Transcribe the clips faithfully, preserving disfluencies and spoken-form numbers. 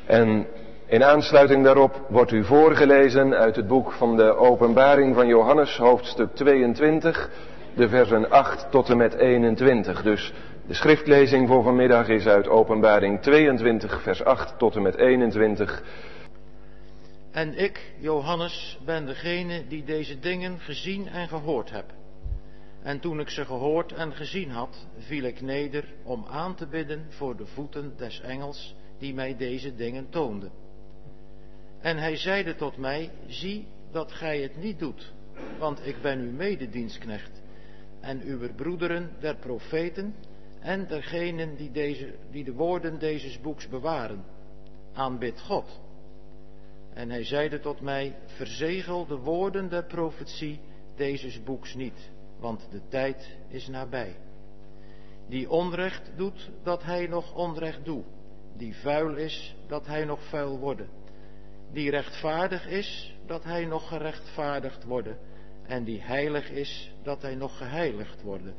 En in aansluiting daarop wordt u voorgelezen uit het boek van de Openbaring van Johannes, hoofdstuk tweeëntwintig, de versen acht tot en met eenentwintig. Dus de schriftlezing voor vanmiddag is uit Openbaring tweeëntwintig, vers acht tot en met eenentwintig. En ik, Johannes, ben degene die deze dingen gezien en gehoord heb. En toen ik ze gehoord en gezien had, viel ik neder om aan te bidden voor de voeten des engels die mij deze dingen toonde. En hij zeide tot mij, zie dat gij het niet doet, want ik ben uw mededienstknecht en uw broederen der profeten en dergenen die, deze, die de woorden dezes boeks bewaren. Aanbid God. En hij zeide tot mij, verzegel de woorden der profetie dezes boeks niet, want de tijd is nabij. Die onrecht doet, dat hij nog onrecht doe. Die vuil is, dat hij nog vuil worden. Die rechtvaardig is, dat hij nog gerechtvaardigd worden. En die heilig is, dat hij nog geheiligd worden.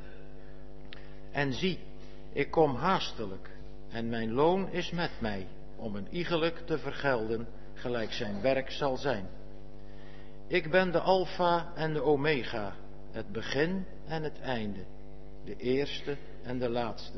En zie, ik kom haastelijk, en mijn loon is met mij, om een iegelijk te vergelden, gelijk zijn werk zal zijn. Ik ben de Alpha en de Omega, het begin en het einde, de eerste en de laatste.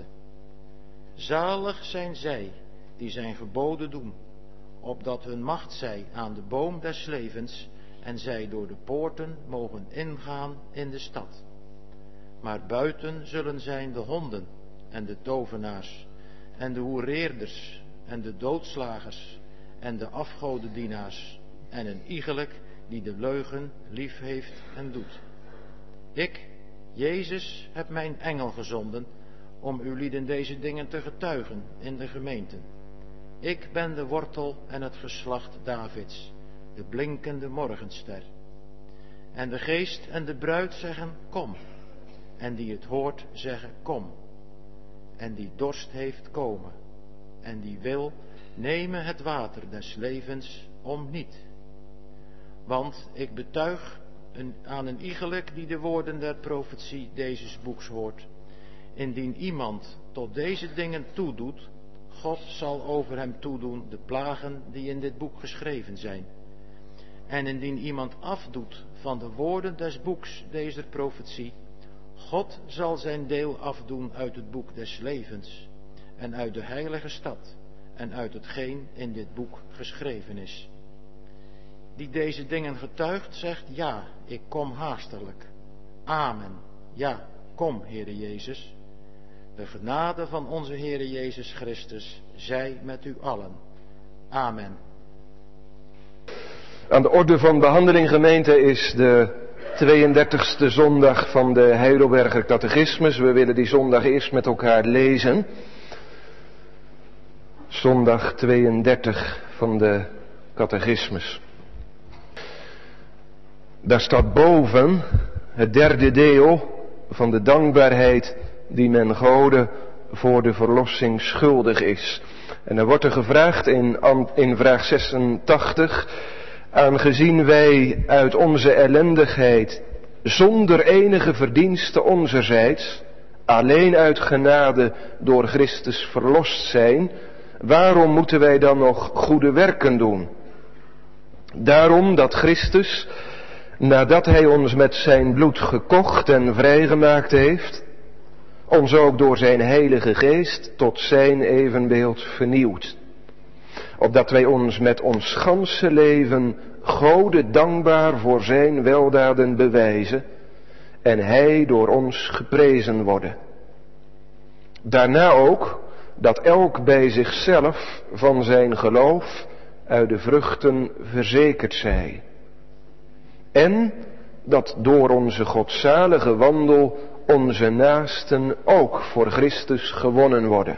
Zalig zijn zij die zijn geboden doen, opdat hun macht zij aan de boom des levens en zij door de poorten mogen ingaan in de stad. Maar buiten zullen zijn de honden en de tovenaars en de hoereerders en de doodslagers en de afgodendienaars en een iegelijk die de leugen lief heeft en doet. Ik, Jezus, heb mijn engel gezonden om uw lieden deze dingen te getuigen in de gemeenten. Ik ben de wortel en het geslacht Davids, de blinkende morgenster. En de geest en de bruid zeggen, kom. En die het hoort zeggen, kom. En die dorst heeft, komen. En die wil, nemen het water des levens om niet. Want ik betuig een, aan een iegelijk die de woorden der profetie dezes boeks hoort. Indien iemand tot deze dingen toedoet, God zal over hem toedoen de plagen die in dit boek geschreven zijn. En indien iemand afdoet van de woorden des boeks deze profetie, God zal zijn deel afdoen uit het boek des levens en uit de heilige stad en uit hetgeen in dit boek geschreven is. Die deze dingen getuigt, zegt, ja, ik kom haastelijk. Amen. Ja, kom, Heere Jezus. De genade van onze Heere Jezus Christus zij met u allen. Amen. Aan de orde van behandeling, gemeente, is de tweeëndertigste zondag van de Heidelberger Catechismus. We willen die zondag eerst met elkaar lezen. Zondag tweeëndertig van de Catechismus. Daar staat boven het derde deel van de dankbaarheid die men Gode voor de verlossing schuldig is. En dan wordt er gevraagd in, in vraag zesentachtig, aangezien wij uit onze ellendigheid zonder enige verdienste onzerzijds, alleen uit genade door Christus verlost zijn, waarom moeten wij dan nog goede werken doen? Daarom dat Christus, nadat hij ons met zijn bloed gekocht en vrijgemaakt heeft, ons ook door zijn heilige geest tot zijn evenbeeld vernieuwt. Opdat wij ons met ons ganse leven Gode dankbaar voor zijn weldaden bewijzen en hij door ons geprezen worden. Daarna ook dat elk bij zichzelf van zijn geloof uit de vruchten verzekerd zij. En dat door onze godzalige wandel onze naasten ook voor Christus gewonnen worden.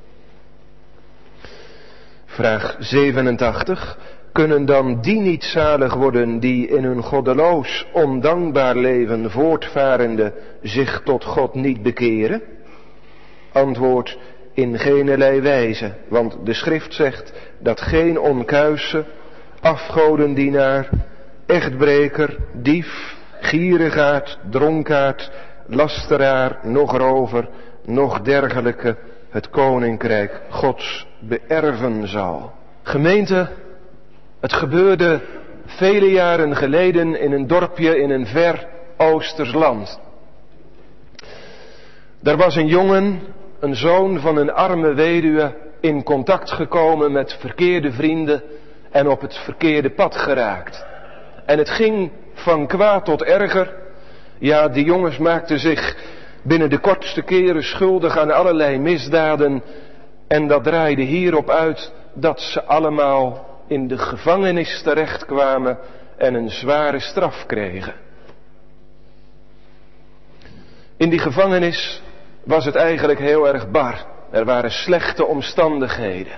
Vraag zevenentachtig. Kunnen dan die niet zalig worden die in hun goddeloos, ondankbaar leven voortvarende zich tot God niet bekeren? Antwoord, in geenerlei wijze, want de schrift zegt dat geen onkuise, afgodendienaar, echtbreker, dief, gierigaard, dronkaard, lasteraar, nog rover, nog dergelijke het koninkrijk Gods beërven zal. Gemeente, het gebeurde vele jaren geleden in een dorpje in een ver Oosters land. Daar was een jongen, een zoon van een arme weduwe, in contact gekomen met verkeerde vrienden en op het verkeerde pad geraakt. En het ging van kwaad tot erger. Ja, die jongens maakten zich binnen de kortste keren schuldig aan allerlei misdaden. En dat draaide hierop uit dat ze allemaal in de gevangenis terechtkwamen en een zware straf kregen. In die gevangenis was het eigenlijk heel erg bar. Er waren slechte omstandigheden.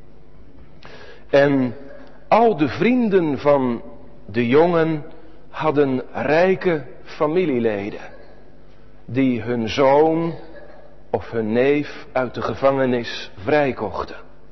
En al de vrienden van de jongen hadden rijke familieleden die hun zoon of hun neef uit de gevangenis vrijkochten.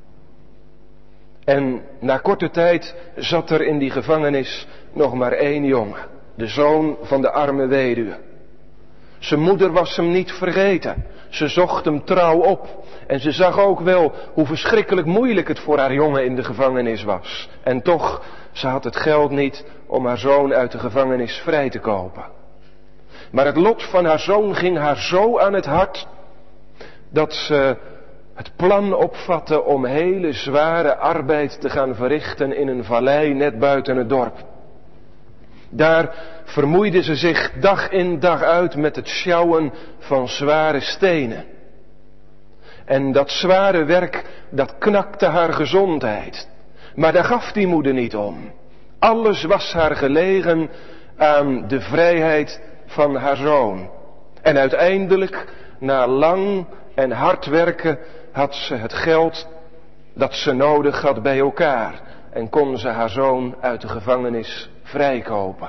En na korte tijd zat er in die gevangenis nog maar één jongen, de zoon van de arme weduwe. Zijn moeder was hem niet vergeten. Ze zocht hem trouw op. En ze zag ook wel hoe verschrikkelijk moeilijk het voor haar jongen in de gevangenis was. En toch, ze had het geld niet om haar zoon uit de gevangenis vrij te kopen. Maar het lot van haar zoon ging haar zo aan het hart, dat ze het plan opvatte om hele zware arbeid te gaan verrichten in een vallei net buiten het dorp. Daar vermoeide ze zich dag in dag uit met het sjouwen van zware stenen. En dat zware werk, dat knakte haar gezondheid. Maar daar gaf die moeder niet om. Alles was haar gelegen aan de vrijheid van haar zoon. En uiteindelijk, na lang en hard werken, had ze het geld dat ze nodig had bij elkaar. En kon ze haar zoon uit de gevangenis vrijkopen.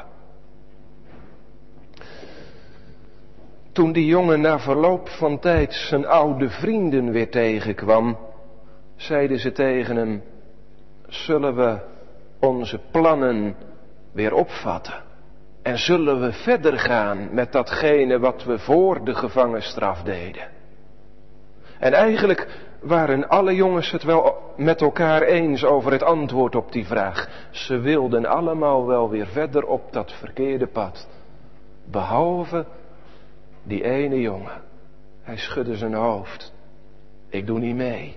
Toen die jongen na verloop van tijd zijn oude vrienden weer tegenkwam, zeiden ze tegen hem: zullen we onze plannen weer opvatten? En zullen we verder gaan met datgene wat we voor de gevangenstraf deden? En eigenlijk waren alle jongens het wel met elkaar eens over het antwoord op die vraag. Ze wilden allemaal wel weer verder op dat verkeerde pad. Behalve die ene jongen. Hij schudde zijn hoofd. Ik doe niet mee.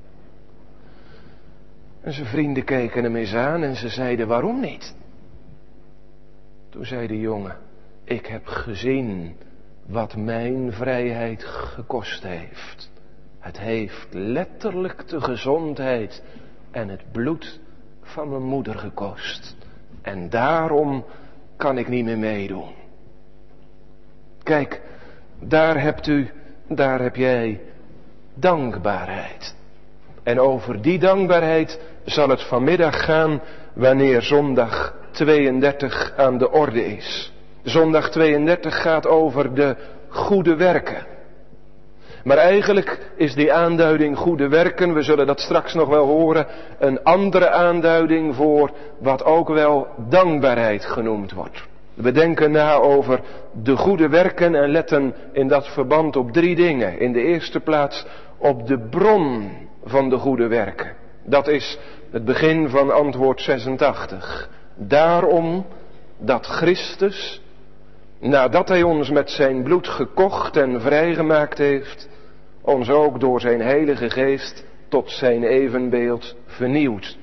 En zijn vrienden keken hem eens aan en ze zeiden: waarom niet? Toen zei de jongen: ik heb gezien wat mijn vrijheid gekost heeft. Het heeft letterlijk de gezondheid en het bloed van mijn moeder gekost. En daarom kan ik niet meer meedoen. Kijk, daar hebt u, daar heb jij dankbaarheid. En over die dankbaarheid zal het vanmiddag gaan wanneer zondag tweeëndertig aan de orde is. Zondag tweeëndertig gaat over de goede werken. Maar eigenlijk is die aanduiding goede werken, we zullen dat straks nog wel horen, een andere aanduiding voor wat ook wel dankbaarheid genoemd wordt. We denken na over de goede werken en letten in dat verband op drie dingen. In de eerste plaats op de bron van de goede werken. Dat is het begin van antwoord zesentachtig. Daarom dat Christus, nadat hij ons met zijn bloed gekocht en vrijgemaakt heeft, ons ook door zijn heilige geest tot zijn evenbeeld vernieuwt.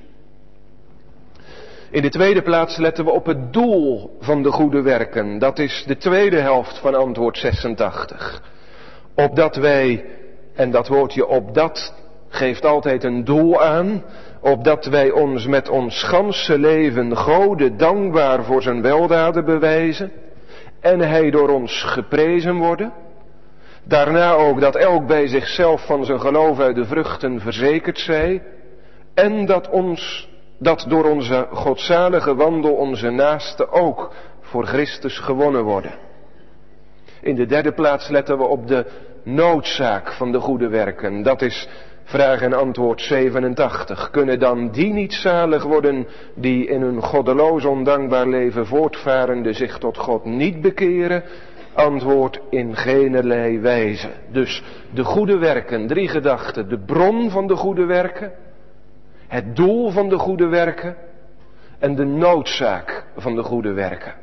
In de tweede plaats letten we op het doel van de goede werken. Dat is de tweede helft van antwoord zesentachtig. Opdat wij, en dat woordje opdat geeft altijd een doel aan, opdat wij ons met ons ganse leven Gode dankbaar voor zijn weldaden bewijzen en hij door ons geprezen worden. Daarna ook dat elk bij zichzelf van zijn geloof uit de vruchten verzekerd zij en dat ons dat door onze godzalige wandel onze naasten ook voor Christus gewonnen worden. In de derde plaats letten we op de noodzaak van de goede werken. Dat is vraag en antwoord zevenentachtig. Kunnen dan die niet zalig worden die in hun goddeloos ondankbaar leven voortvarende zich tot God niet bekeren? Antwoord: in geenerlei wijze. Dus de goede werken, drie gedachten. De bron van de goede werken. het doel van de goede werken en de noodzaak van de goede werken.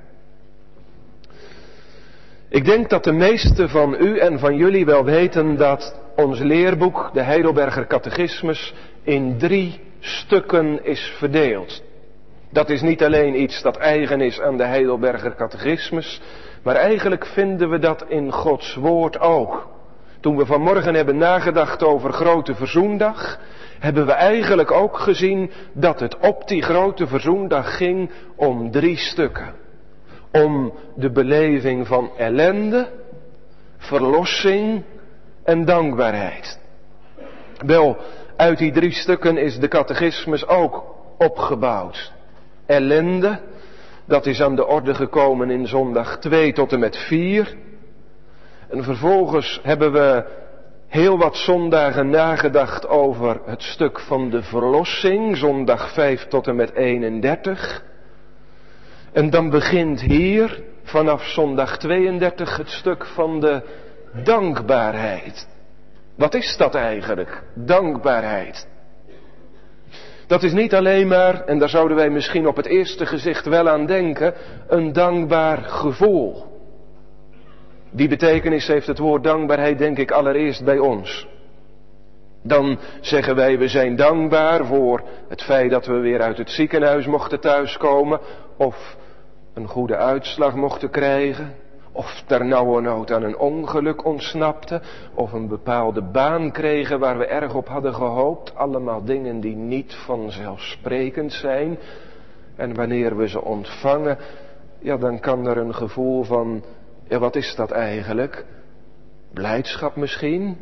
Ik denk dat de meesten van u en van jullie wel weten dat ons leerboek, de Heidelberger Catechismus, in drie stukken is verdeeld. Dat is niet alleen iets dat eigen is aan de Heidelberger Catechismus, maar eigenlijk vinden we dat in Gods woord ook. Toen we vanmorgen hebben nagedacht over Grote Verzoendag, hebben we eigenlijk ook gezien dat het op die Grote Verzoendag ging om drie stukken. Om de beleving van ellende, verlossing en dankbaarheid. Wel, uit die drie stukken is de catechismus ook opgebouwd. Ellende, dat is aan de orde gekomen in zondag twee tot en met vier. En vervolgens hebben we heel wat zondagen nagedacht over het stuk van de verlossing, zondag vijf tot en met eenendertig. En dan begint hier vanaf zondag tweeëndertig het stuk van de dankbaarheid. Wat is dat eigenlijk? Dankbaarheid. Dat is niet alleen maar, en daar zouden wij misschien op het eerste gezicht wel aan denken, een dankbaar gevoel. Die betekenis heeft het woord dankbaarheid denk ik allereerst bij ons. Dan zeggen wij we zijn dankbaar voor het feit dat we weer uit het ziekenhuis mochten thuiskomen. Of een goede uitslag mochten krijgen. Of ternauwernood aan een ongeluk ontsnapten. Of een bepaalde baan kregen waar we erg op hadden gehoopt. Allemaal dingen die niet vanzelfsprekend zijn. En wanneer we ze ontvangen, ja dan kan er een gevoel van, ja wat is dat eigenlijk? Blijdschap misschien?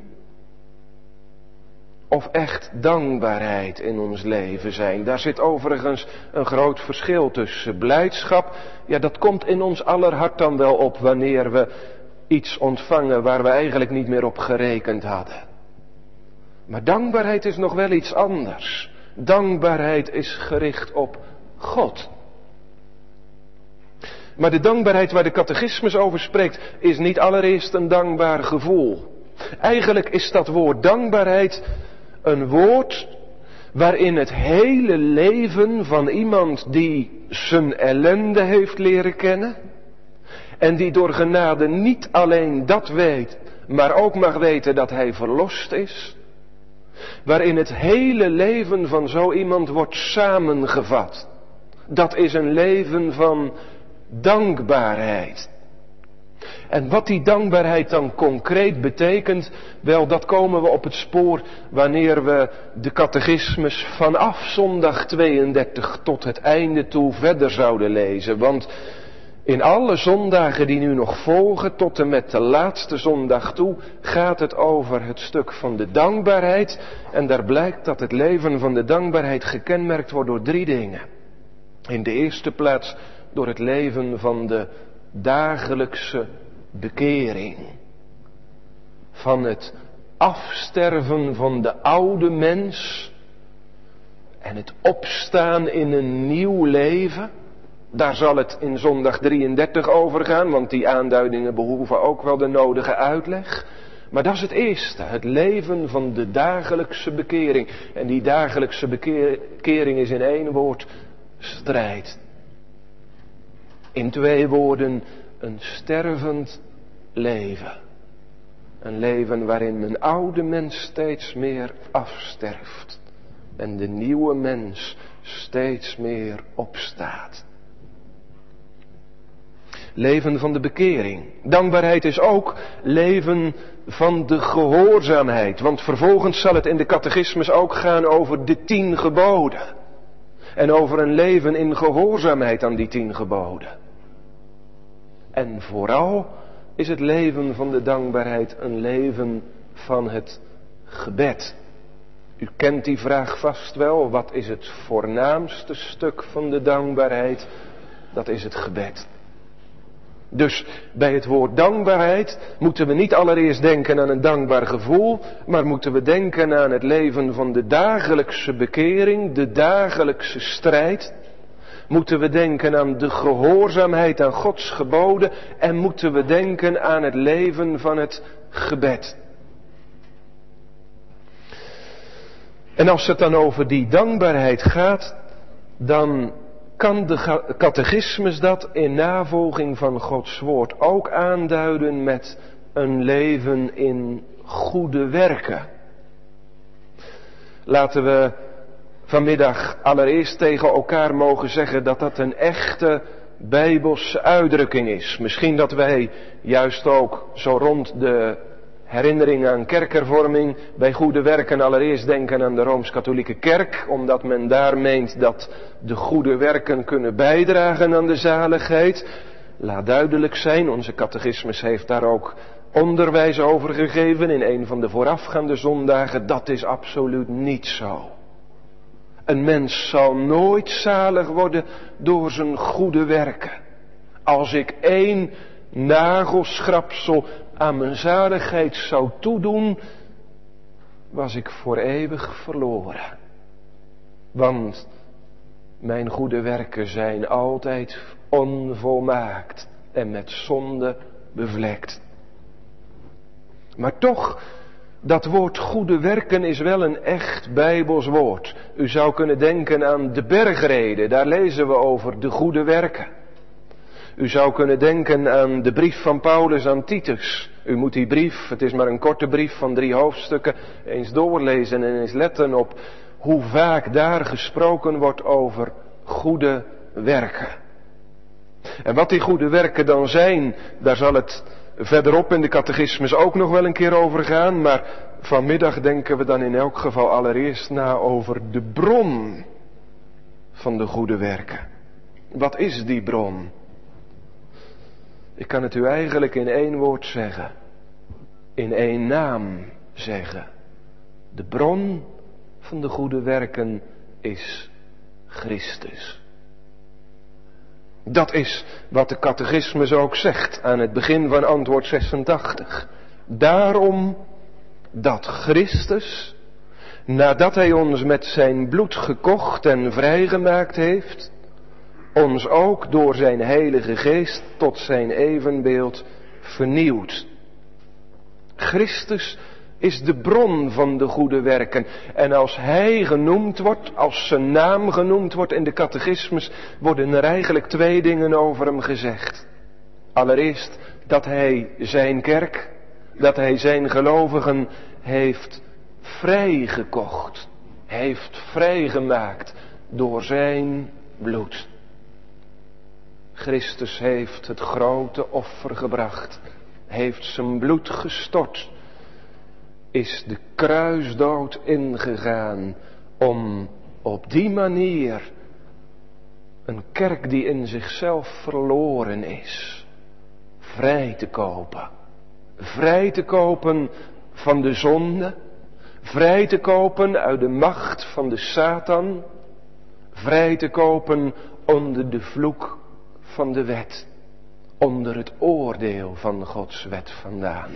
Of echt dankbaarheid in ons leven zijn. Daar zit overigens een groot verschil tussen. Blijdschap, ja dat komt in ons aller hart dan wel op wanneer we iets ontvangen waar we eigenlijk niet meer op gerekend hadden. Maar dankbaarheid is nog wel iets anders. Dankbaarheid is gericht op God. Maar de dankbaarheid waar de catechismus over spreekt is niet allereerst een dankbaar gevoel. Eigenlijk is dat woord dankbaarheid een woord waarin het hele leven van iemand die zijn ellende heeft leren kennen en die door genade niet alleen dat weet, maar ook mag weten dat hij verlost is, waarin het hele leven van zo iemand wordt samengevat. Dat is een leven van dankbaarheid. En wat die dankbaarheid dan concreet betekent, wel dat komen we op het spoor wanneer we de catechismus vanaf zondag tweeëndertig tot het einde toe verder zouden lezen. Want in alle zondagen die nu nog volgen, tot en met de laatste zondag toe, gaat het over het stuk van de dankbaarheid. En daar blijkt dat het leven van de dankbaarheid gekenmerkt wordt door drie dingen. In de eerste plaats door het leven van de dagelijkse bekering. Van het afsterven van de oude mens en het opstaan in een nieuw leven. Daar zal het in zondag drieëndertig over gaan, want die aanduidingen behoeven ook wel de nodige uitleg. Maar dat is het eerste, het leven van de dagelijkse bekering. En die dagelijkse bekering is in één woord strijd. In twee woorden, een stervend leven. Een leven waarin mijn oude mens steeds meer afsterft. En de nieuwe mens steeds meer opstaat. Leven van de bekering. Dankbaarheid is ook leven van de gehoorzaamheid. Want vervolgens zal het in de catechismus ook gaan over de tien geboden. En over een leven in gehoorzaamheid aan die tien geboden. En vooral is het leven van de dankbaarheid een leven van het gebed. U kent die vraag vast wel. Wat is het voornaamste stuk van de dankbaarheid? Dat is het gebed. Dus bij het woord dankbaarheid moeten we niet allereerst denken aan een dankbaar gevoel, maar moeten we denken aan het leven van de dagelijkse bekering, de dagelijkse strijd. Moeten we denken aan de gehoorzaamheid aan Gods geboden en moeten we denken aan het leven van het gebed. En als het dan over die dankbaarheid gaat, dan kan de catechismus dat in navolging van Gods woord ook aanduiden met een leven in goede werken. Laten we vanmiddag allereerst tegen elkaar mogen zeggen dat dat een echte Bijbelse uitdrukking is. Misschien dat wij juist ook zo rond de herinnering aan kerkhervorming bij goede werken allereerst denken aan de Rooms-Katholieke Kerk, omdat men daar meent dat de goede werken kunnen bijdragen aan de zaligheid. Laat duidelijk zijn, onze catechismus heeft daar ook onderwijs over gegeven in een van de voorafgaande zondagen. Dat is absoluut niet zo. Een mens zal nooit zalig worden door zijn goede werken. Als ik één nagelschrapsel aan mijn zaligheid zou toedoen, was ik voor eeuwig verloren. Want mijn goede werken zijn altijd onvolmaakt en met zonde bevlekt. Maar toch, dat woord goede werken is wel een echt Bijbels woord. U zou kunnen denken aan de bergreden, daar lezen we over de goede werken. U zou kunnen denken aan de brief van Paulus aan Titus. U moet die brief, het is maar een korte brief van drie hoofdstukken, eens doorlezen en eens letten op hoe vaak daar gesproken wordt over goede werken. En wat die goede werken dan zijn, daar zal het verderop in de catechismus ook nog wel een keer over gaan, maar vanmiddag denken we dan in elk geval allereerst na over de bron van de goede werken. Wat is die bron? Ik kan het u eigenlijk in één woord zeggen, in één naam zeggen. De bron van de goede werken is Christus. Dat is wat de catechismus ook zegt aan het begin van antwoord zesentachtig. Daarom dat Christus, nadat hij ons met zijn bloed gekocht en vrijgemaakt heeft, ons ook door zijn heilige geest tot zijn evenbeeld vernieuwt. Christus is de bron van de goede werken. En als hij genoemd wordt, als zijn naam genoemd wordt in de catechismus, worden er eigenlijk twee dingen over hem gezegd. Allereerst dat hij zijn kerk, dat hij zijn gelovigen heeft vrijgekocht, heeft vrijgemaakt door zijn bloed. Christus heeft het grote offer gebracht, heeft zijn bloed gestort, is de kruisdood ingegaan om op die manier een kerk die in zichzelf verloren is, vrij te kopen. Vrij te kopen van de zonde, vrij te kopen uit de macht van de Satan, vrij te kopen onder de vloek van de wet, onder het oordeel van Gods wet vandaan.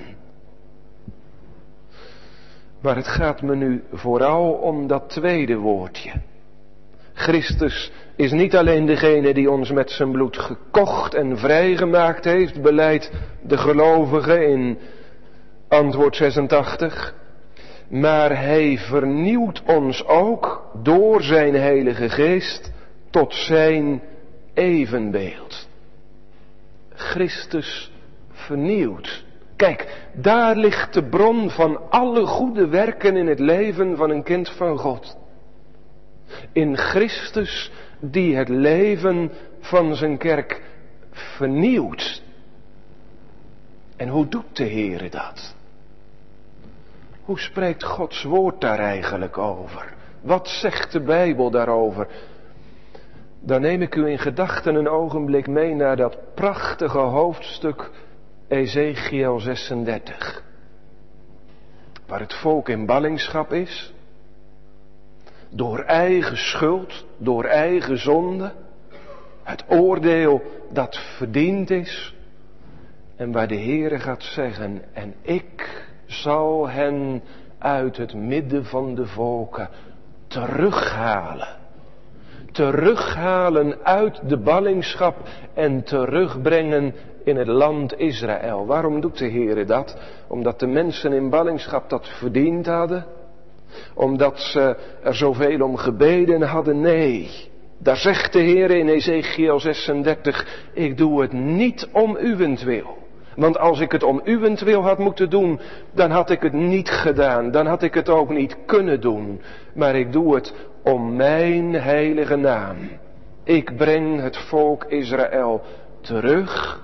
Maar het gaat me nu vooral om dat tweede woordje. Christus is niet alleen degene die ons met zijn bloed gekocht en vrijgemaakt heeft, beleidt de gelovige in antwoord zesentachtig. Maar hij vernieuwt ons ook door zijn heilige geest tot zijn evenbeeld. Christus vernieuwt. Kijk, daar ligt de bron van alle goede werken in het leven van een kind van God. In Christus die het leven van zijn kerk vernieuwt. En hoe doet de Heere dat? Hoe spreekt Gods woord daar eigenlijk over? Wat zegt de Bijbel daarover? Dan neem ik u in gedachten een ogenblik mee naar dat prachtige hoofdstuk Ezechiel zesendertig. Waar het volk in ballingschap is. Door eigen schuld, door eigen zonde. Het oordeel dat verdiend is. En waar de Heere gaat zeggen, en ik zal hen uit het midden van de volken terughalen. Terughalen uit de ballingschap en terugbrengen in het land Israël. Waarom doet de Heere dat? Omdat de mensen in ballingschap dat verdiend hadden. Omdat ze er zoveel om gebeden hadden. Nee, daar zegt de Heer in Ezechiel zesendertig, ik doe het niet om uwentwil. Want als ik het om uwentwil had moeten doen, dan had ik het niet gedaan. Dan had ik het ook niet kunnen doen. Maar ik doe het om mijn heilige naam. Ik breng het volk Israël terug.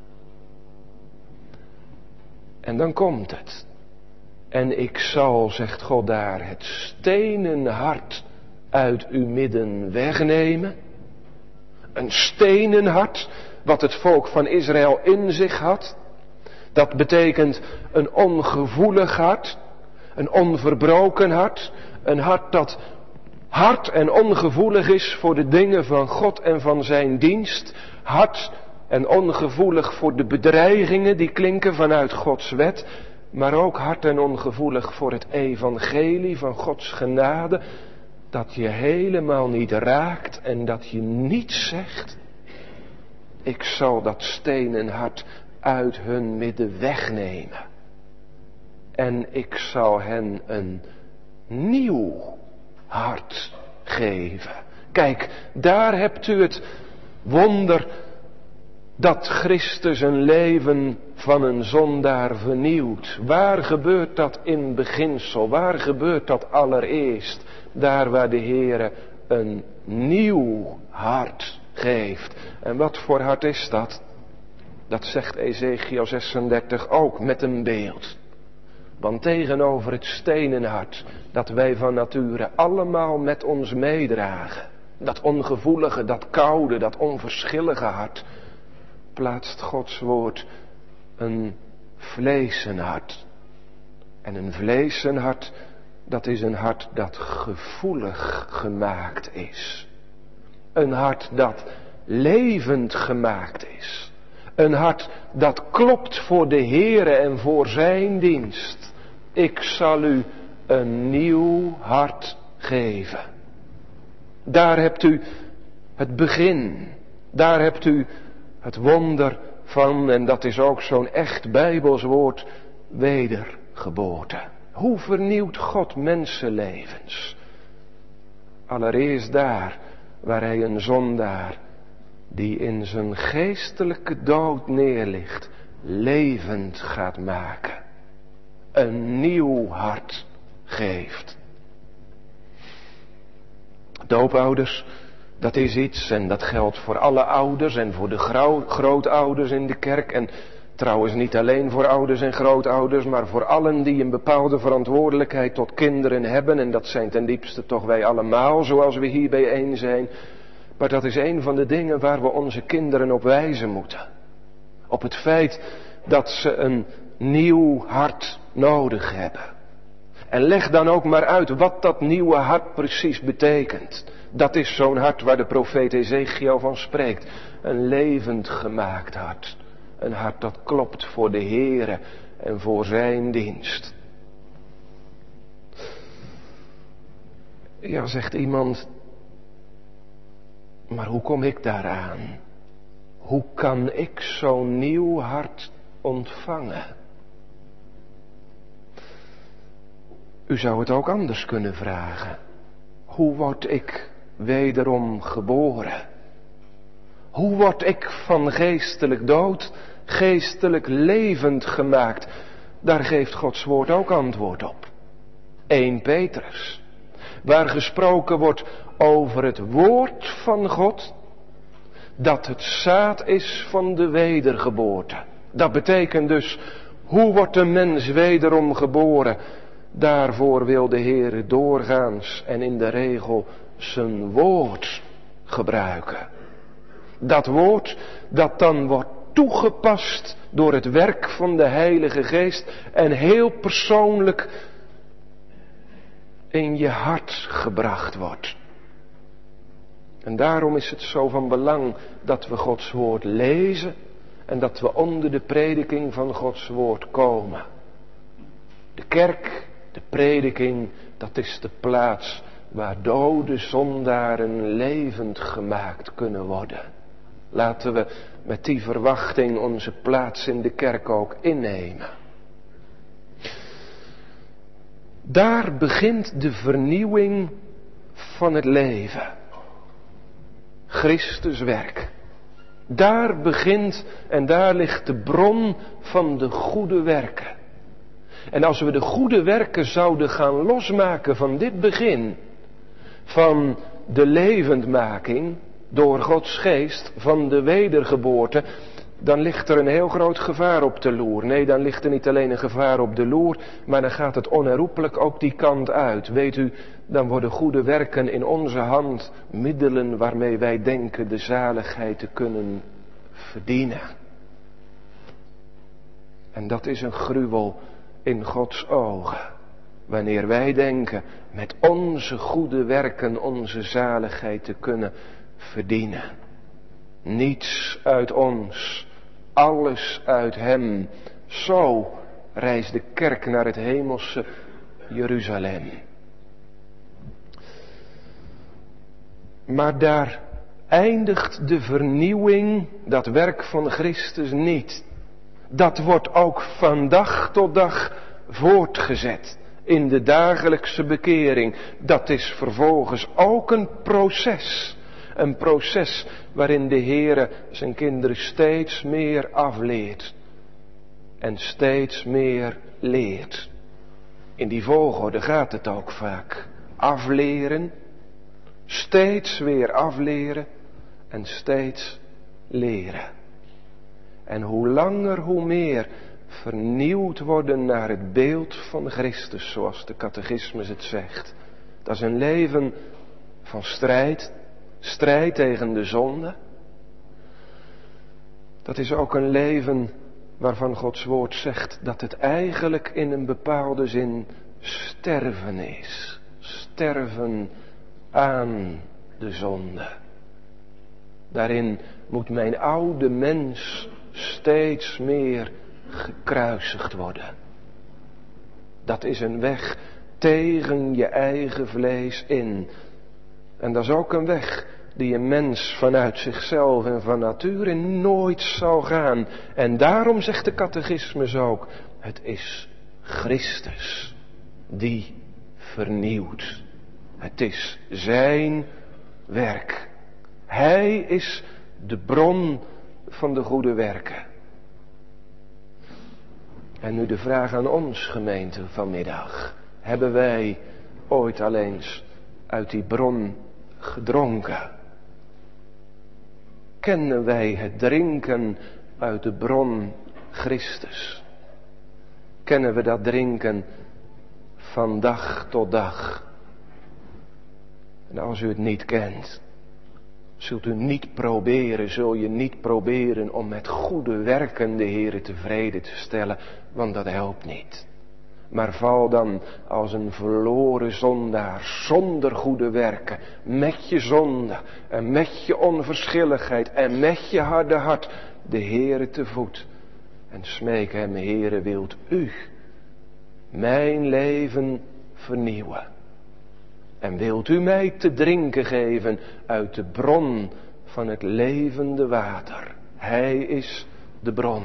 En dan komt het. En ik zal, zegt God daar, het stenen hart uit uw midden wegnemen. Een stenen hart, wat het volk van Israël in zich had. Dat betekent een ongevoelig hart, een onverbroken hart, een hart dat hard en ongevoelig is voor de dingen van God en van zijn dienst. Hard en ongevoelig voor de bedreigingen die klinken vanuit Gods wet. Maar ook hard en ongevoelig voor het evangelie van Gods genade. Dat je helemaal niet raakt en dat je niet zegt. Ik zal dat stenen hart uit hun midden wegnemen. En ik zal hen een nieuw hart geven. Kijk, daar hebt u het wonder dat Christus een leven van een zondaar vernieuwt. Waar gebeurt dat in beginsel? Waar gebeurt dat allereerst? Daar waar de Heere een nieuw hart geeft. En wat voor hart is dat? Dat zegt Ezechiel zesendertig ook met een beeld. Want tegenover het stenen hart dat wij van nature allemaal met ons meedragen. Dat ongevoelige, dat koude, dat onverschillige hart. Plaatst Gods woord een vleesen hart. En een vleesen hart, dat is een hart dat gevoelig gemaakt is. Een hart dat levend gemaakt is. Een hart dat klopt voor de Heere en voor zijn dienst. Ik zal u een nieuw hart geven. Daar hebt u het begin. Daar hebt u het wonder van, en dat is ook zo'n echt Bijbels woord, wedergeboorte. Hoe vernieuwt God mensenlevens? Allereerst daar waar hij een zondaar die in zijn geestelijke dood neerligt, levend gaat maken. Een nieuw hart geeft. Doopouders, dat is iets en dat geldt voor alle ouders en voor de groo- grootouders in de kerk. En trouwens niet alleen voor ouders en grootouders, maar voor allen die een bepaalde verantwoordelijkheid tot kinderen hebben. En dat zijn ten diepste toch wij allemaal, zoals we hier bijeen zijn. Maar dat is een van de dingen waar we onze kinderen op wijzen moeten. Op het feit dat ze een nieuw hart nodig hebben. En leg dan ook maar uit wat dat nieuwe hart precies betekent. Dat is zo'n hart waar de profeet Ezechiel van spreekt. Een levend gemaakt hart. Een hart dat klopt voor de Heere en voor zijn dienst. Ja, zegt iemand, maar hoe kom ik daaraan? Hoe kan ik zo'n nieuw hart ontvangen? U zou het ook anders kunnen vragen. Hoe word ik wederom geboren? Hoe word ik van geestelijk dood, geestelijk levend gemaakt? Daar geeft Gods woord ook antwoord op. Eerste Petrus, waar gesproken wordt over het woord van God, dat het zaad is van de wedergeboorte. Dat betekent dus, hoe wordt een mens wederom geboren? Daarvoor wil de Heer doorgaans en in de regel zijn woord gebruiken. Dat woord dat dan wordt toegepast door het werk van de Heilige Geest en heel persoonlijk in je hart gebracht wordt. En daarom is het zo van belang dat we Gods woord lezen en dat we onder de prediking van Gods woord komen. De kerk, de prediking, dat is de plaats waar dode zondaren levend gemaakt kunnen worden. Laten we met die verwachting onze plaats in de kerk ook innemen. Daar begint de vernieuwing van het leven. Christus werk. Daar begint en daar ligt de bron van de goede werken. En als we de goede werken zouden gaan losmaken van dit begin, van de levendmaking door Gods geest, van de wedergeboorte, dan ligt er een heel groot gevaar op de loer. Nee, dan ligt er niet alleen een gevaar op de loer, maar dan gaat het onherroepelijk ook die kant uit. Weet u, dan worden goede werken in onze hand middelen waarmee wij denken de zaligheid te kunnen verdienen. En dat is een gruwel in Gods ogen. Wanneer wij denken met onze goede werken onze zaligheid te kunnen verdienen. Niets uit ons, alles uit Hem. Zo reist de kerk naar het hemelse Jeruzalem. Maar daar eindigt de vernieuwing, dat werk van Christus niet. Dat wordt ook van dag tot dag voortgezet in de dagelijkse bekering. Dat is vervolgens ook een proces. Een proces waarin de Heere zijn kinderen steeds meer afleert. En steeds meer leert. In die volgorde gaat het ook vaak. Afleren. Steeds weer afleren. En steeds leren. En hoe langer hoe meer vernieuwd worden naar het beeld van Christus, zoals de catechismus het zegt. Dat is een leven van strijd, strijd tegen de zonde. Dat is ook een leven waarvan Gods woord zegt dat het eigenlijk in een bepaalde zin sterven is. Sterven aan de zonde. Daarin moet mijn oude mens steeds meer gekruisigd worden. Dat is een weg tegen je eigen vlees in. En dat is ook een weg die een mens vanuit zichzelf en van nature nooit zal gaan. En daarom zegt de catechismus ook, het is Christus die vernieuwt. Het is zijn werk. Hij is de bron van de goede werken. En nu de vraag aan ons, gemeente, vanmiddag. Hebben wij ooit al eens uit die bron gedronken? Kennen wij het drinken uit de bron Christus? Kennen we dat drinken van dag tot dag? En als u het niet kent, zult u niet proberen, zul je niet proberen om met goede werken de Heere tevreden te stellen, want dat helpt niet. Maar val dan als een verloren zondaar, zonder goede werken, met je zonde en met je onverschilligheid en met je harde hart de Heere te voet. En smeek hem, Heere, wilt u mijn leven vernieuwen? En wilt u mij te drinken geven uit de bron van het levende water? Hij is de bron.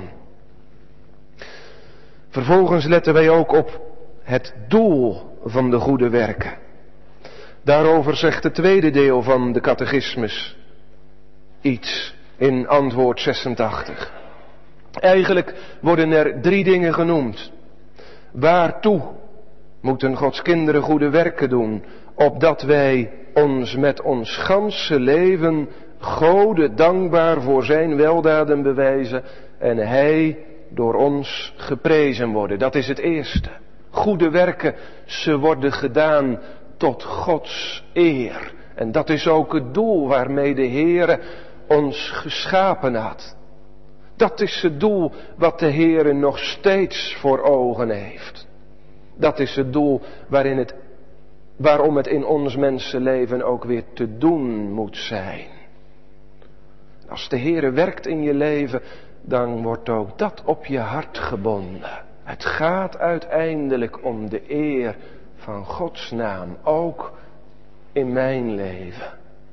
Vervolgens letten wij ook op het doel van de goede werken. Daarover zegt het tweede deel van de catechismus iets in antwoord zesentachtig. Eigenlijk worden er drie dingen genoemd. Waartoe moeten Gods kinderen goede werken doen, opdat wij ons met ons ganse leven Gode dankbaar voor zijn weldaden bewijzen en hij door ons geprezen worden. Dat is het eerste. Goede werken, ze worden gedaan tot Gods eer. En dat is ook het doel waarmee de Heere ons geschapen had. Dat is het doel wat de Heere nog steeds voor ogen heeft. Dat is het doel waarin het, waarom het in ons mensenleven ook weer te doen moet zijn. Als de Heere werkt in je leven, dan wordt ook dat op je hart gebonden. Het gaat uiteindelijk om de eer van Gods naam, ook in mijn leven.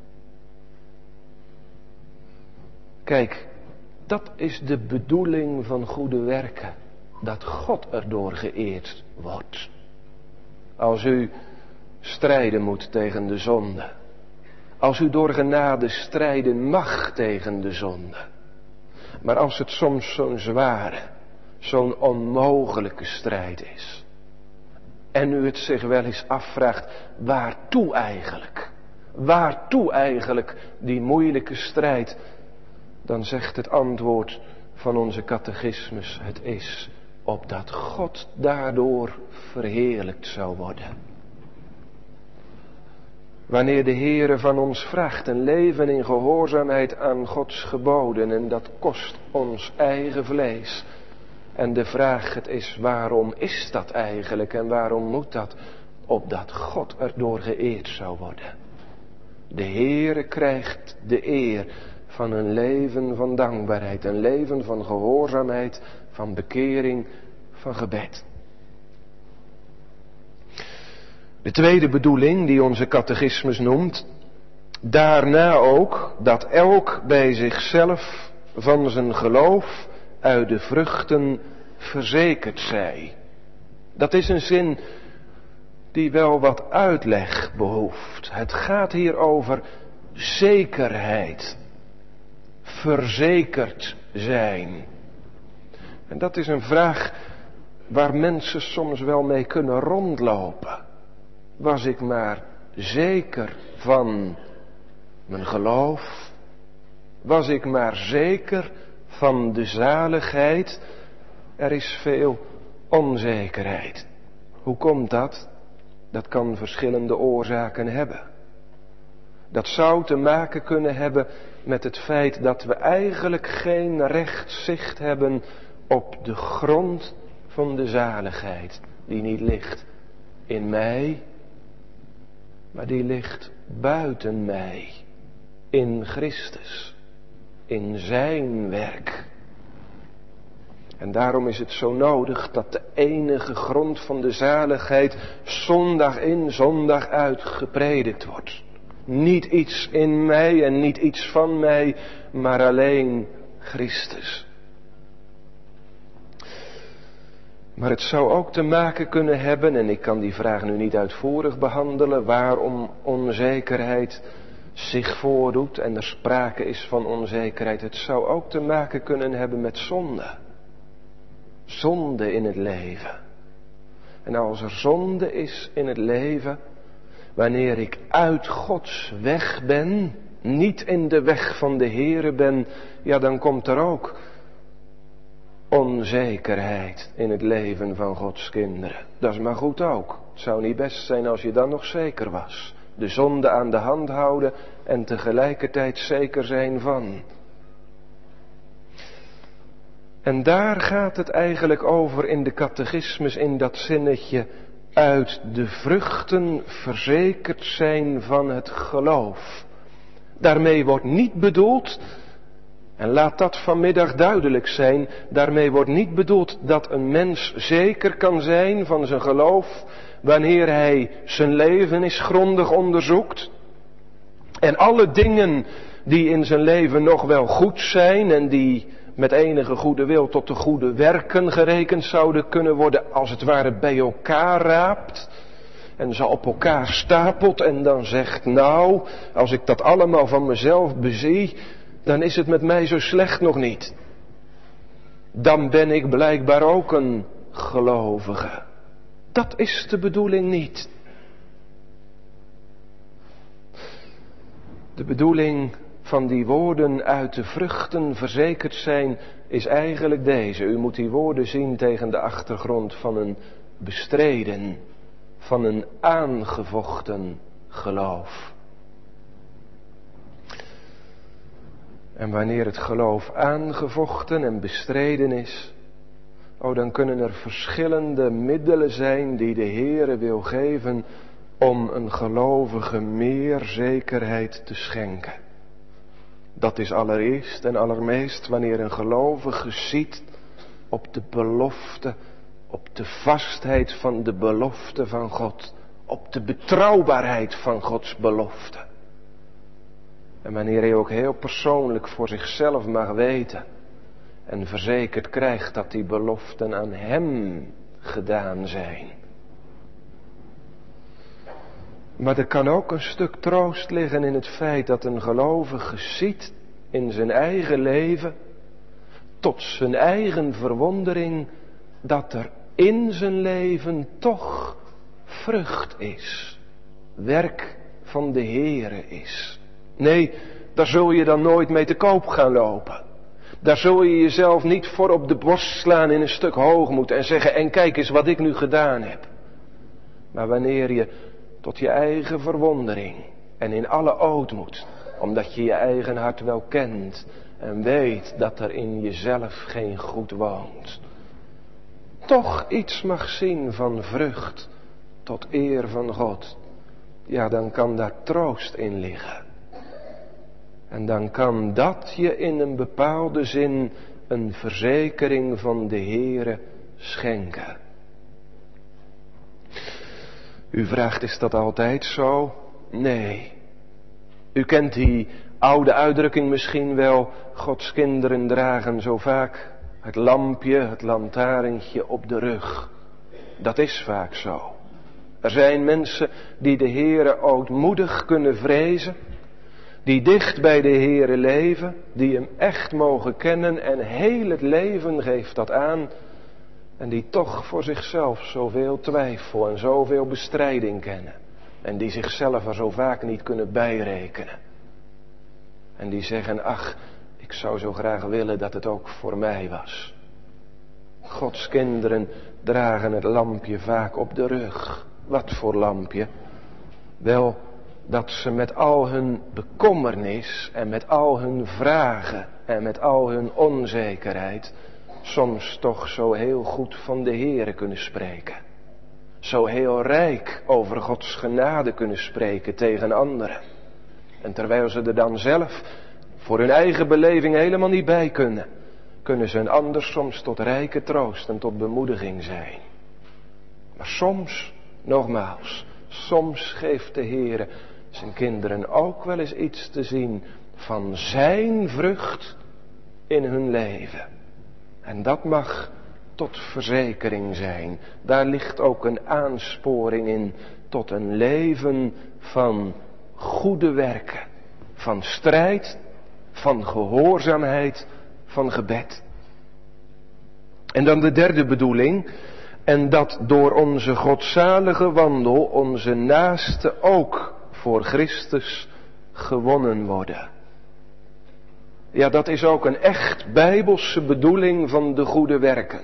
Kijk, dat is de bedoeling van goede werken. Dat God erdoor geëerd wordt. Als u strijden moet tegen de zonde. Als u door genade strijden mag tegen de zonde. Maar als het soms zo'n zware, zo'n onmogelijke strijd is. En u het zich wel eens afvraagt, waartoe eigenlijk? Waartoe eigenlijk die moeilijke strijd? Dan zegt het antwoord van onze catechismus, het is opdat God daardoor verheerlijkt zou worden. Wanneer de Heere van ons vraagt een leven in gehoorzaamheid aan Gods geboden, en dat kost ons eigen vlees. En de vraag het is, waarom is dat eigenlijk en waarom moet dat? Opdat God erdoor geëerd zou worden. De Heere krijgt de eer van een leven van dankbaarheid, een leven van gehoorzaamheid, van bekering, van gebed. De tweede bedoeling die onze catechismus noemt, daarna ook dat elk bij zichzelf van zijn geloof uit de vruchten verzekerd zij. Dat is een zin die wel wat uitleg behoeft. Het gaat hier over zekerheid, verzekerd zijn. En dat is een vraag waar mensen soms wel mee kunnen rondlopen. Was ik maar zeker van mijn geloof? Was ik maar zeker van de zaligheid? Er is veel onzekerheid. Hoe komt dat? Dat kan verschillende oorzaken hebben. Dat zou te maken kunnen hebben met het feit dat we eigenlijk geen recht zicht hebben op de grond van de zaligheid. Die niet ligt in mij, maar die ligt buiten mij, in Christus, in zijn werk. En daarom is het zo nodig dat de enige grond van de zaligheid zondag in, zondag uit gepredikt wordt. Niet iets in mij en niet iets van mij, maar alleen Christus. Maar het zou ook te maken kunnen hebben, en ik kan die vraag nu niet uitvoerig behandelen, waarom onzekerheid zich voordoet en er sprake is van onzekerheid. Het zou ook te maken kunnen hebben met zonde. Zonde in het leven. En als er zonde is in het leven, wanneer ik uit Gods weg ben, niet in de weg van de Heere ben, ja, dan komt er ook onzekerheid in het leven van Gods kinderen. Dat is maar goed ook. Het zou niet best zijn als je dan nog zeker was. De zonde aan de hand houden en tegelijkertijd zeker zijn van. En daar gaat het eigenlijk over in de catechismus, in dat zinnetje, uit de vruchten verzekerd zijn van het geloof. Daarmee wordt niet bedoeld, en laat dat vanmiddag duidelijk zijn, daarmee wordt niet bedoeld dat een mens zeker kan zijn van zijn geloof wanneer hij zijn leven is grondig onderzoekt en alle dingen die in zijn leven nog wel goed zijn en die met enige goede wil tot de goede werken gerekend zouden kunnen worden, als het ware bij elkaar raapt en ze op elkaar stapelt en dan zegt, nou, als ik dat allemaal van mezelf bezie, dan is het met mij zo slecht nog niet. Dan ben ik blijkbaar ook een gelovige. Dat is de bedoeling niet. De bedoeling van die woorden uit de vruchten verzekerd zijn is eigenlijk deze. U moet die woorden zien tegen de achtergrond van een bestreden, van een aangevochten geloof. En wanneer het geloof aangevochten en bestreden is, oh, dan kunnen er verschillende middelen zijn die de Heere wil geven om een gelovige meer zekerheid te schenken. Dat is allereerst en allermeest wanneer een gelovige ziet op de belofte, op de vastheid van de belofte van God, op de betrouwbaarheid van Gods belofte. En wanneer hij ook heel persoonlijk voor zichzelf mag weten en verzekerd krijgt dat die beloften aan hem gedaan zijn. Maar er kan ook een stuk troost liggen in het feit dat een gelovige ziet in zijn eigen leven, tot zijn eigen verwondering, dat er in zijn leven toch vrucht is. Werk van de Heere is. Nee, daar zul je dan nooit mee te koop gaan lopen. Daar zul je jezelf niet voor op de borst slaan in een stuk hoogmoed en zeggen, en kijk eens wat ik nu gedaan heb. Maar wanneer je tot je eigen verwondering en in alle ootmoed, omdat je je eigen hart wel kent en weet dat er in jezelf geen goed woont, toch iets mag zien van vrucht tot eer van God, ja, dan kan daar troost in liggen. En dan kan dat je in een bepaalde zin een verzekering van de Heere schenken. U vraagt, is dat altijd zo? Nee. U kent die oude uitdrukking misschien wel, Gods kinderen dragen zo vaak het lampje, het lantaarntje op de rug. Dat is vaak zo. Er zijn mensen die de Heere ootmoedig kunnen vrezen, die dicht bij de Heere leven, die hem echt mogen kennen en heel het leven geeft dat aan, en die toch voor zichzelf zoveel twijfel en zoveel bestrijding kennen, en die zichzelf er zo vaak niet kunnen bijrekenen. En die zeggen, ach, ik zou zo graag willen dat het ook voor mij was. Gods kinderen dragen het lampje vaak op de rug. Wat voor lampje? Wel, dat ze met al hun bekommernis en met al hun vragen en met al hun onzekerheid soms toch zo heel goed van de Heere kunnen spreken. Zo heel rijk over Gods genade kunnen spreken tegen anderen. En terwijl ze er dan zelf voor hun eigen beleving helemaal niet bij kunnen, kunnen ze een ander soms tot rijke troost en tot bemoediging zijn. Maar soms, nogmaals, soms geeft de Heere zijn kinderen ook wel eens iets te zien van zijn vrucht in hun leven. En dat mag tot verzekering zijn. Daar ligt ook een aansporing in tot een leven van goede werken, van strijd, van gehoorzaamheid, van gebed. En dan de derde bedoeling, en dat door onze godzalige wandel onze naasten ook voor Christus gewonnen worden. Ja, dat is ook een echt bijbelse bedoeling van de goede werken.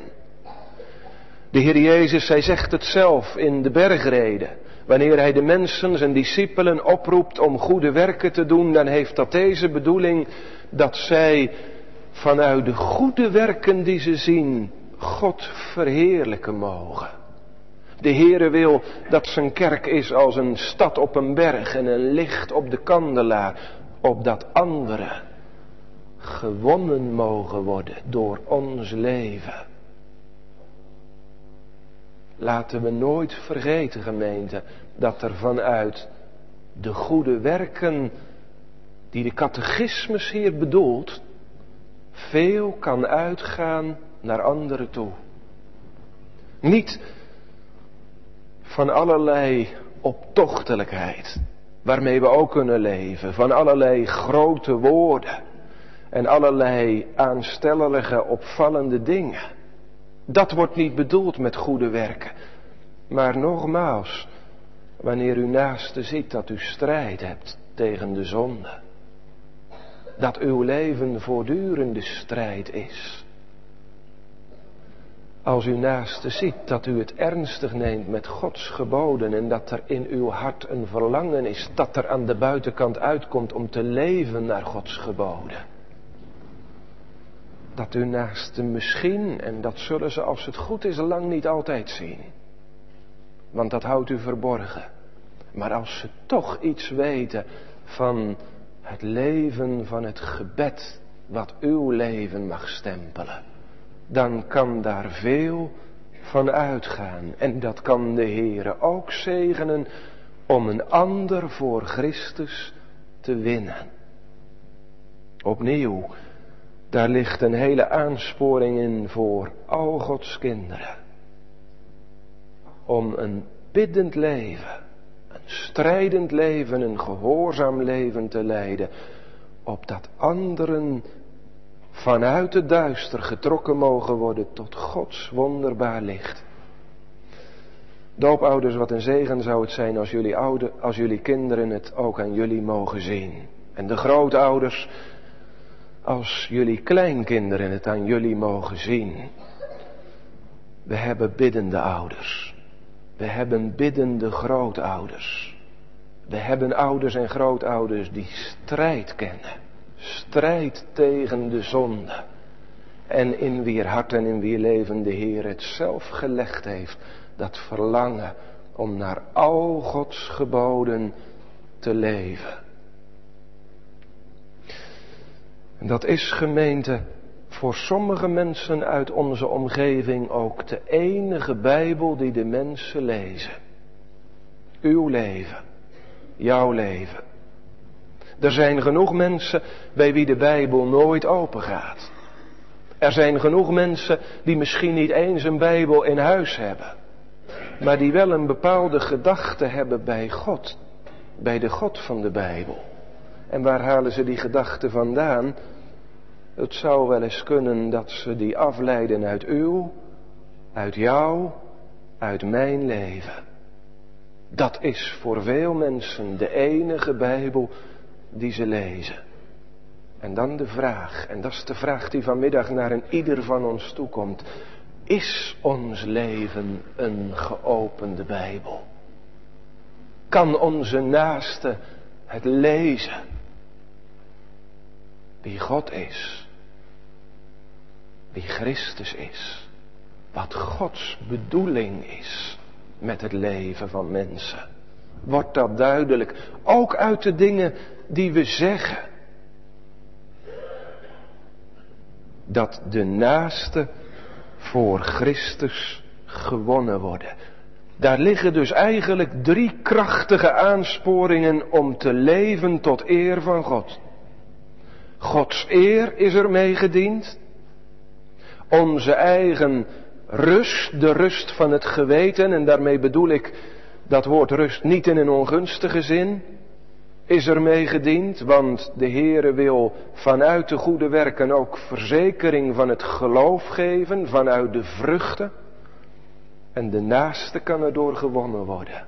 De Heer Jezus, hij zegt het zelf in de bergrede. Wanneer hij de mensen, zijn discipelen, oproept om goede werken te doen, dan heeft dat deze bedoeling dat zij vanuit de goede werken die ze zien, God verheerlijken mogen. De Heere wil dat zijn kerk is als een stad op een berg en een licht op de kandelaar, opdat anderen gewonnen mogen worden door ons leven. Laten we nooit vergeten, gemeente, dat er vanuit de goede werken die de catechismus hier bedoelt, veel kan uitgaan naar anderen toe. Niet van allerlei optochtelijkheid, waarmee we ook kunnen leven, van allerlei grote woorden en allerlei aanstellerige opvallende dingen. Dat wordt niet bedoeld met goede werken. Maar nogmaals, wanneer u naaste ziet dat u strijd hebt tegen de zonde, dat uw leven voortdurende strijd is. Als u naaste ziet dat u het ernstig neemt met Gods geboden en dat er in uw hart een verlangen is dat er aan de buitenkant uitkomt om te leven naar Gods geboden. Dat u naaste misschien, en dat zullen ze als het goed is lang niet altijd zien. Want dat houdt u verborgen. Maar als ze toch iets weten van het leven van het gebed wat uw leven mag stempelen, dan kan daar veel van uitgaan. En dat kan de Heere ook zegenen om een ander voor Christus te winnen. Opnieuw, daar ligt een hele aansporing in voor al Gods kinderen. Om een biddend leven, een strijdend leven, een gehoorzaam leven te leiden, opdat anderen vanuit het duister getrokken mogen worden tot Gods wonderbaar licht. Doopouders, wat een zegen zou het zijn als jullie, oude, als jullie kinderen het ook aan jullie mogen zien. En de grootouders, als jullie kleinkinderen het aan jullie mogen zien. We hebben biddende ouders. We hebben biddende grootouders. We hebben ouders en grootouders die strijd kennen. Strijd tegen de zonde. En in wier hart en in wier leven de Heer het zelf gelegd heeft. Dat verlangen om naar al Gods geboden te leven. En dat is, gemeente, voor sommige mensen uit onze omgeving ook de enige Bijbel die de mensen lezen. Uw leven, jouw leven. Er zijn genoeg mensen bij wie de Bijbel nooit open gaat. Er zijn genoeg mensen die misschien niet eens een Bijbel in huis hebben. Maar die wel een bepaalde gedachte hebben bij God. Bij de God van de Bijbel. En waar halen ze die gedachten vandaan? Het zou wel eens kunnen dat ze die afleiden uit uw, uit jou, uit mijn leven. Dat is voor veel mensen de enige Bijbel die ze lezen. En dan de vraag, en dat is de vraag die vanmiddag naar een ieder van ons toekomt. Is ons leven een geopende Bijbel? Kan onze naaste het lezen? Wie God is. Wie Christus is. Wat Gods bedoeling is met het leven van mensen. Wordt dat duidelijk, ook uit de dingen die we zeggen. Dat de naaste voor Christus gewonnen worden. Daar liggen dus eigenlijk drie krachtige aansporingen om te leven tot eer van God. Gods eer is ermee gediend. Onze eigen rust, de rust van het geweten, en daarmee bedoel ik dat woord rust niet in een ongunstige zin, is ermee gediend, want de Heere wil vanuit de goede werken ook verzekering van het geloof geven, vanuit de vruchten. En de naaste kan erdoor gewonnen worden.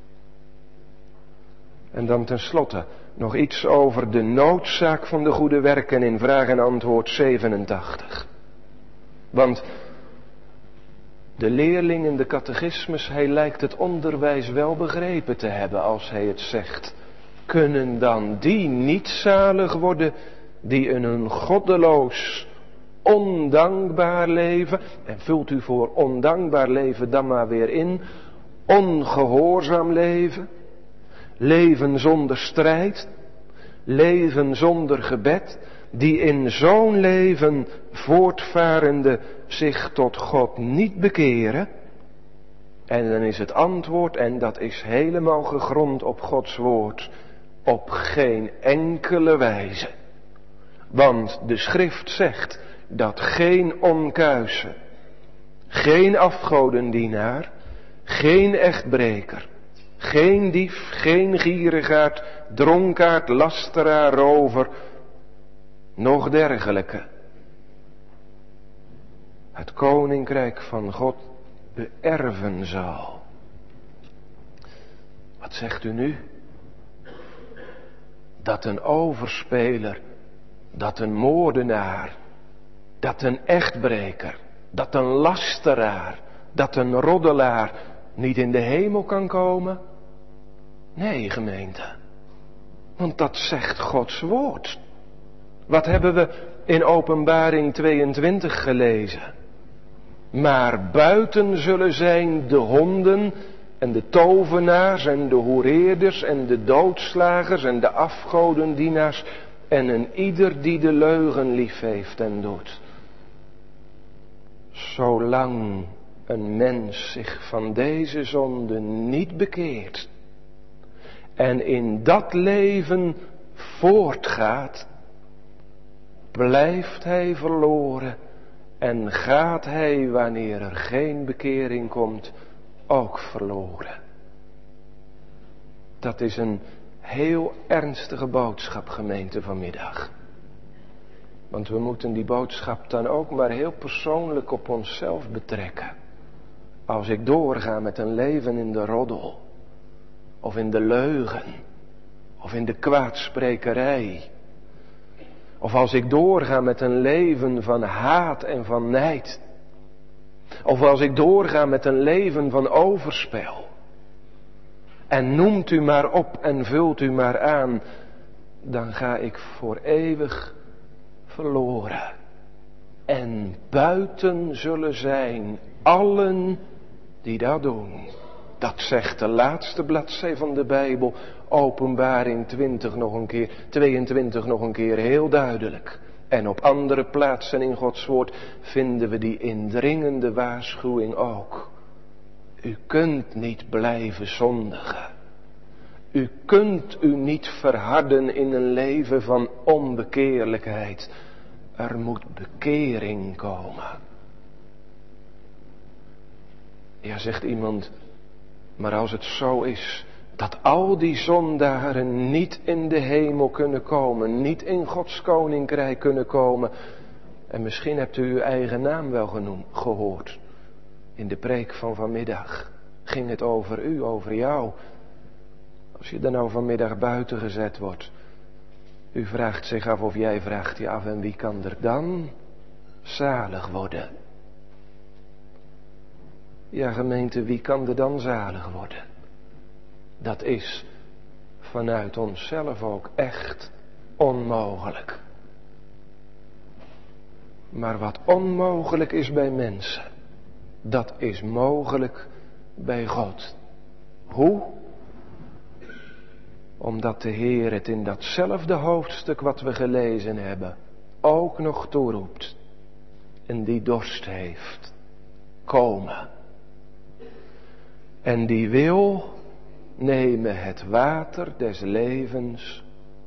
En dan tenslotte nog iets over de noodzaak van de goede werken in vraag en antwoord zevenentachtig. Want de leerling in de catechismus, hij lijkt het onderwijs wel begrepen te hebben als hij het zegt. Kunnen dan die niet zalig worden die in een goddeloos, ondankbaar leven, en vult u voor ondankbaar leven dan maar weer in, ongehoorzaam leven, leven zonder strijd, leven zonder gebed, die in zo'n leven voortvarende zich tot God niet bekeren? En dan is het antwoord, en dat is helemaal gegrond op Gods woord, op geen enkele wijze. Want de schrift zegt dat geen onkuise, geen afgodendienaar, geen echtbreker, geen dief, geen gierigaard, dronkaard, lasteraar, rover, nog dergelijke het koninkrijk van God beërven zal. Wat zegt u nu? Dat een overspeler, dat een moordenaar, dat een echtbreker, dat een lasteraar, dat een roddelaar niet in de hemel kan komen? Nee, gemeente. Want dat zegt Gods woord. Wat hebben we in Openbaring tweeëntwintig gelezen? Maar buiten zullen zijn de honden en de tovenaars en de hoereerders en de doodslagers en de afgodendienaars en een ieder die de leugen lief heeft en doet. Zolang een mens zich van deze zonde niet bekeert en in dat leven voortgaat, blijft hij verloren en gaat hij, wanneer er geen bekering komt, ook verloren. Dat is een heel ernstige boodschap, gemeente, vanmiddag. Want we moeten die boodschap dan ook maar heel persoonlijk op onszelf betrekken. Als ik doorga met een leven in de roddel, of in de leugen, of in de kwaadsprekerij, of als ik doorga met een leven van haat en van nijd, of als ik doorga met een leven van overspel, en noemt u maar op en vult u maar aan, dan ga ik voor eeuwig verloren. En buiten zullen zijn allen die dat doen. Dat zegt de laatste bladzij van de Bijbel, Openbaring twintig nog een keer, tweeëntwintig nog een keer heel duidelijk. En op andere plaatsen in Gods woord vinden we die indringende waarschuwing ook. U kunt niet blijven zondigen. U kunt u niet verharden in een leven van onbekeerlijkheid. Er moet bekering komen. Ja, zegt iemand, maar als het zo is dat al die zondaren niet in de hemel kunnen komen, niet in Gods koninkrijk kunnen komen, en misschien hebt u uw eigen naam wel genoemd, gehoord. In de preek van vanmiddag ging het over u, over jou. Als je er nou vanmiddag buiten gezet wordt, u vraagt zich af of jij vraagt je af, en wie kan er dan zalig worden? Ja, gemeente, wie kan er dan zalig worden? Dat is vanuit onszelf ook echt onmogelijk. Maar wat onmogelijk is bij mensen, dat is mogelijk bij God. Hoe? Omdat de Heer het in datzelfde hoofdstuk wat we gelezen hebben ook nog toeroept. En die dorst heeft, komen. En die wil, nemen het water des levens.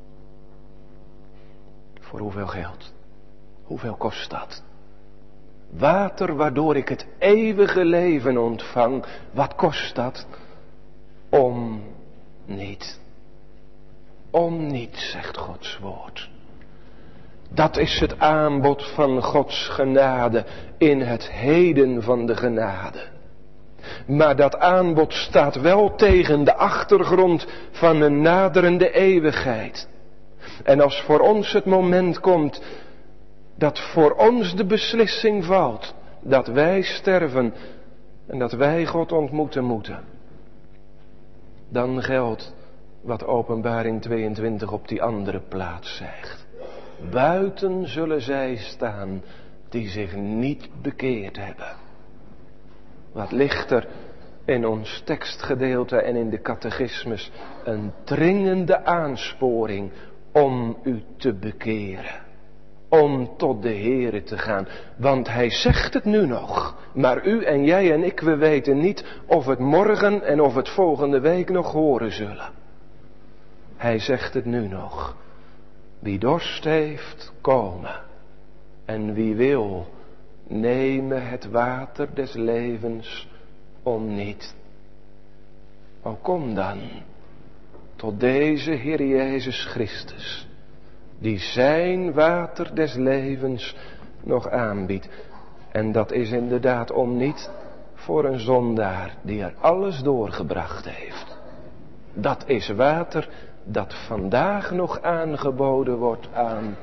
Voor hoeveel geld? Hoeveel kost dat? Water waardoor ik het eeuwige leven ontvang. Wat kost dat? Om niet. Om niet, zegt Gods woord. Dat is het aanbod van Gods genade in het heden van de genade. Maar dat aanbod staat wel tegen de achtergrond van een naderende eeuwigheid. En als voor ons het moment komt dat voor ons de beslissing valt dat wij sterven en dat wij God ontmoeten moeten, dan geldt wat Openbaring tweeëntwintig op die andere plaats zegt. Buiten zullen zij staan die zich niet bekeerd hebben. Wat ligt er in ons tekstgedeelte en in de catechismus? Een dringende aansporing om u te bekeren. Om tot de Heere te gaan. Want hij zegt het nu nog. Maar u en jij en ik, we weten niet of het morgen en of het volgende week nog horen zullen. Hij zegt het nu nog. Wie dorst heeft, komen. En wie wil, nemen het water des levens om niet. O, kom dan tot deze Heer Jezus Christus, die zijn water des levens nog aanbiedt. En dat is inderdaad om niet voor een zondaar die er alles doorgebracht heeft. Dat is water dat vandaag nog aangeboden wordt aan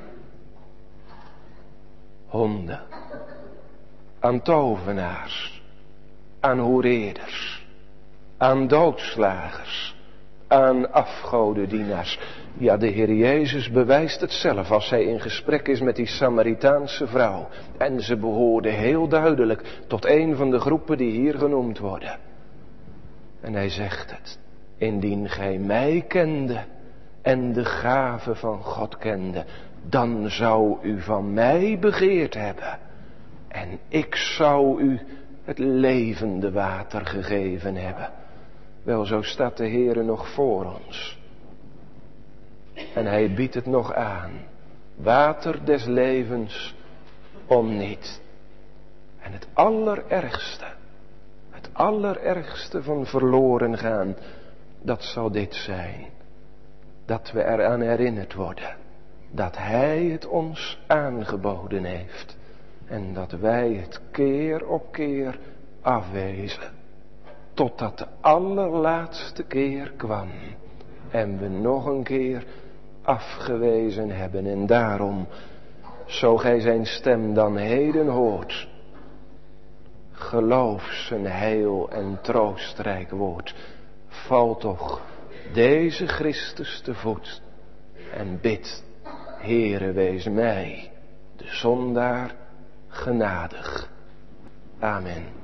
honden, aan tovenaars, aan hoereerders, aan doodslagers, aan afgodendienaars. Ja, de Heer Jezus bewijst het zelf als hij in gesprek is met die Samaritaanse vrouw. En ze behoorde heel duidelijk tot een van de groepen die hier genoemd worden. En hij zegt het. Indien gij mij kende en de gave van God kende, dan zou u van mij begeerd hebben. En ik zou u het levende water gegeven hebben. Wel, zo staat de Heere nog voor ons. En hij biedt het nog aan. Water des levens om niet. En het allerergste, het allerergste van verloren gaan, dat zal dit zijn. Dat we eraan herinnerd worden. Dat Hij het ons aangeboden heeft. En dat wij het keer op keer afwezen. Totdat de allerlaatste keer kwam. En we nog een keer afgewezen hebben. En daarom, zo gij zijn stem dan heden hoort. Geloof zijn heil en troostrijk woord. Val toch deze Christus te voet. En bid, Heere, wees mij, de zondaar, genadig. Amen.